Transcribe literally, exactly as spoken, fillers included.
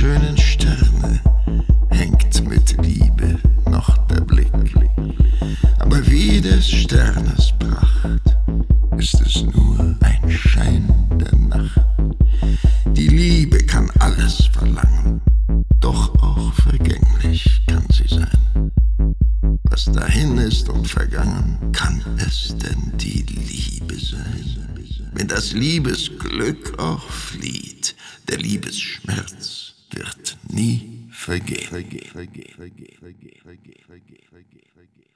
schönen Sterne hängt mit Liebe noch der Blick. Aber wie des Sternes Pracht ist es nur ein Schein der Nacht. Die Liebe kann alles verlangen, doch auch vergänglich kann sie sein. Was dahin ist und vergangen, kann es denn die Liebe sein? Wenn das Liebesglück auch flieht, der Liebesschmerz wird nie vergehen.